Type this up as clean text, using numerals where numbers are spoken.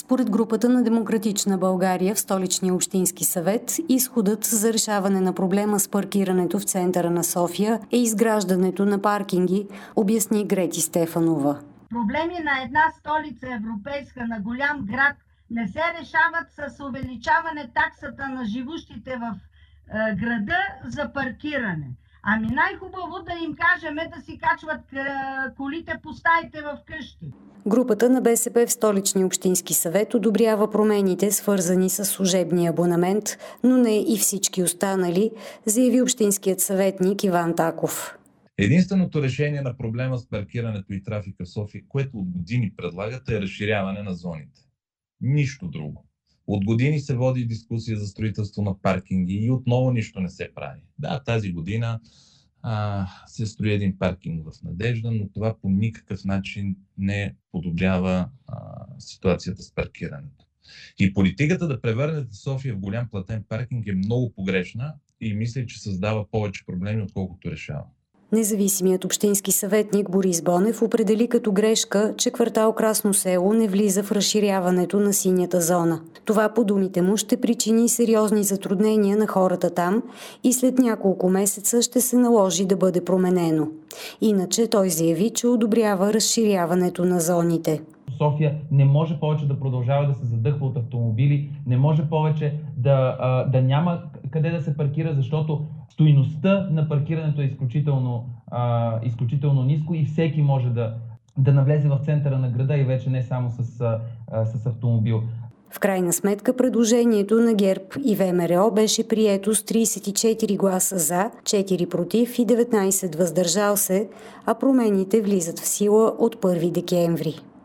Според групата на Демократична България в Столичния общински съвет, изходът за решаване на проблема с паркирането в центъра на София е изграждането на паркинги, обясни Грети Стефанова. Проблеми на една столица европейска, на голям град, не се решават с увеличаване таксата на живущите в града за паркиране. Ами най-хубаво да им кажем да си качват колите по стаите в къщи. Групата на БСП в Столичния общински съвет одобрява промените, свързани с служебния абонамент, но не и всички останали, заяви общинският съветник Иван Таков. Единственото решение на проблема с паркирането и трафика в София, което от години предлагат, е разширяване на зоните. Нищо друго. От години се води дискусия за строителство на паркинги и отново нищо не се прави. Да, тази година се строи един паркинг в Надежда, но това по никакъв начин не подобрява ситуацията с паркирането. И политиката да превърнете София в голям платен паркинг е много погрешна и мисля, че създава повече проблеми, отколкото решава. Независимият общински съветник Борис Бонев определи като грешка, че квартал Красно село не влиза в разширяването на синята зона. Това, по думите му, ще причини сериозни затруднения на хората там и след няколко месеца ще се наложи да бъде променено. Иначе той заяви, че одобрява разширяването на зоните. София не може повече да продължава да се задъхва от автомобили, не може повече да няма къде да се паркира, защото стойността на паркирането е изключително ниско и всеки може да навлезе в центъра на града и вече не само с автомобил. В крайна сметка предложението на ГЕРБ и ВМРО беше прието с 34 гласа за, 4 против и 19 въздържал се, а промените влизат в сила от 1 декември.